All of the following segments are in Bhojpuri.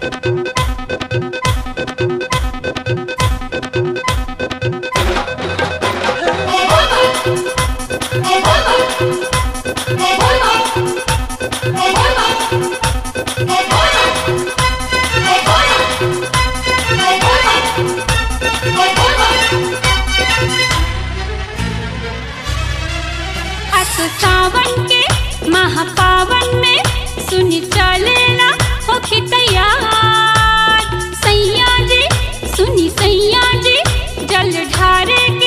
सावन के महापावन में सुनी चलेला होखी तैयार सैया जी सुनी सैया जी जल ढारे के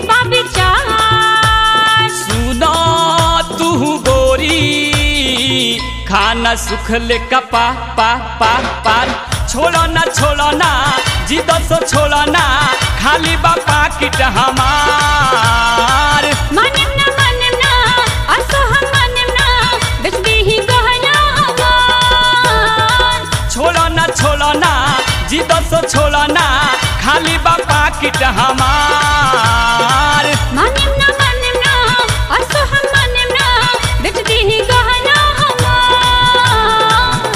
बाबिचार सुना तू गोरी खाना सुख ले कपा पा पा पार छोड़ो ना जिद सो छोड़ो ना खाली बापा किट हमार माने ना असो हम माने ना बेच दी ही गहना हमार छोड़ो ना जिद सो छोड़ो ना खाली बापा किट हमार माने ना असो हम माने ना बेच दी ही गहना हमार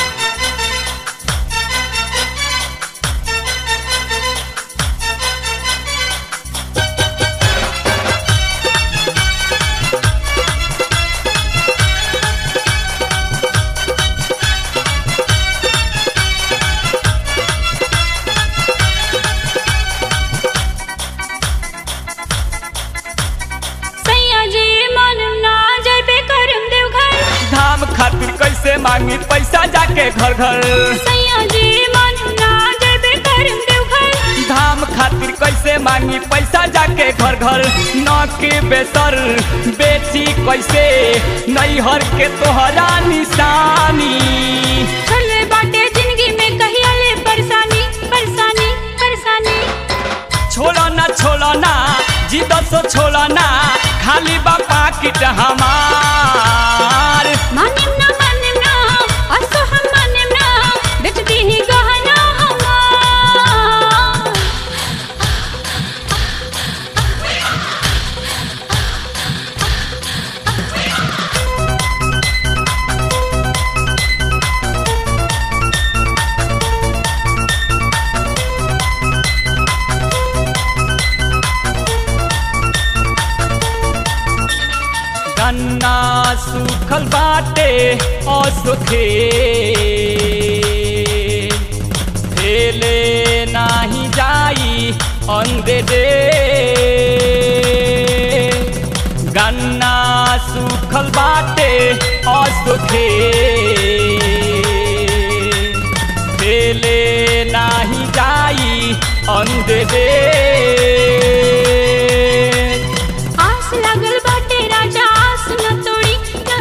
खातिर कैसे मांगी पैसा जाके घर घर सैया जी मन ना जेबे करम देवघर धाम खातिर कैसे मांगी पैसा जाके घर घर न के बेसर बेची कैसे नैहर के तोहरा निशानी चले बाटे जिंदगी में कहिया ले परेशानी परेशानी परेशानी छोड़ो ना जिद सो छोड़ो ना खाली बापा किट हमार माने ना असो हम माने ना बेच दी ही गहना हमार गन्ना सूखल बाटे असुखे खेले नाही जाई अंधे दे गन्ना सूखल बाटे असुखे खेले नाही जाई अंधे दे आस लगल बाटे राजा आस न तोड़ी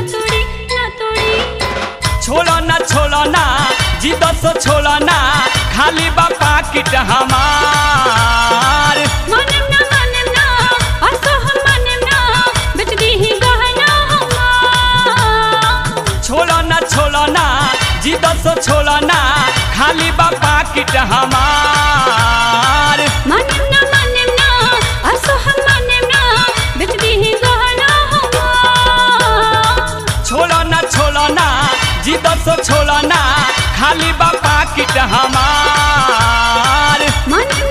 छोड़ो ना जिद सो छोड़ो ना खाली बापा किट हमार माने ना असो हम माने ना बेच दी ही गहना हमार छोड़ो ना जिद सो छोड़ो ना खाली बापा किट हमार माने ना असो हम माने ना बेच दी ही गहना हमार छोड़ो ना जिद सो छोड़ो ना खाली बापा किट हमार माने